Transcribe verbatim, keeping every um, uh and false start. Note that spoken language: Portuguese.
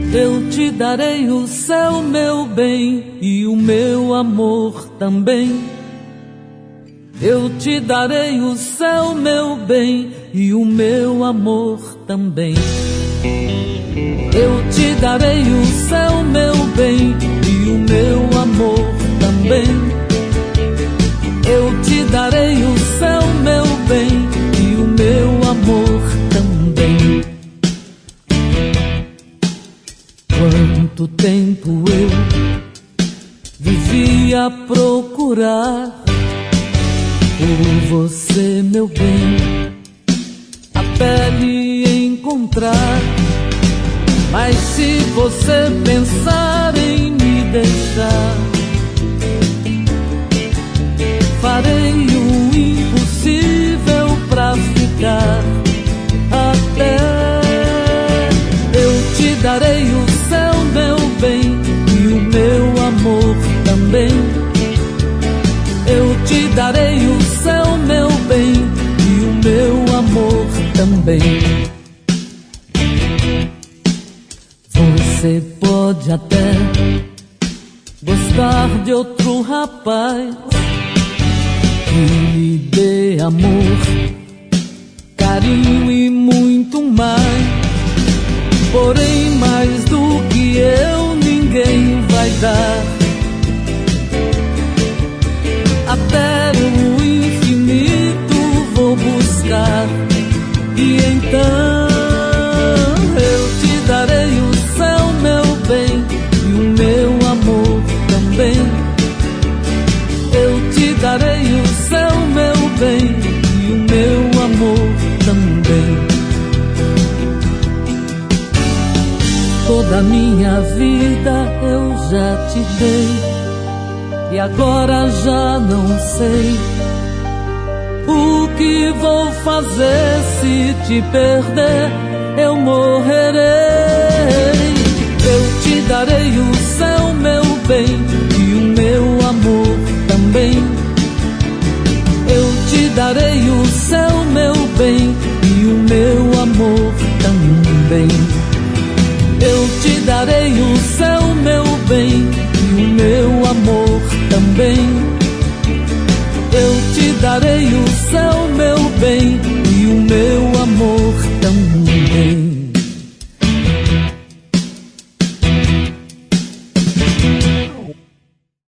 Eu te darei o céu, meu bem, e o meu amor também. Eu te darei o céu, meu bem, e o meu amor também. Eu te darei o céu, meu bem, e o meu amor também. Eu te darei o céu, meu bem, e o meu amor também. Quanto tempo eu vivi a procurar por você, meu bem, a pele encontrar. Mas se você pensar em me deixar, farei o impossível pra ficar. Até eu te darei o céu, meu bem, e o meu amor também. Eu te darei o céu, meu bem, e o meu amor também. Você pode até gostar de outro rapaz que lhe dê amor, carinho e muito mais. Porém, mais do que eu ninguém vai dar. Até o infinito vou buscar, e então eu te darei o céu, meu bem, e o meu amor também. Eu te darei o céu, meu bem, e o meu amor também. Toda a minha vida eu já te dei, e agora já não sei o que vou fazer. Se te perder, eu morrerei. Eu te darei o céu, meu bem, e o meu amor também. Eu te darei o céu, meu bem, e o meu amor também. Eu te darei o céu, meu bem, e o meu amor também. Eu te darei o céu,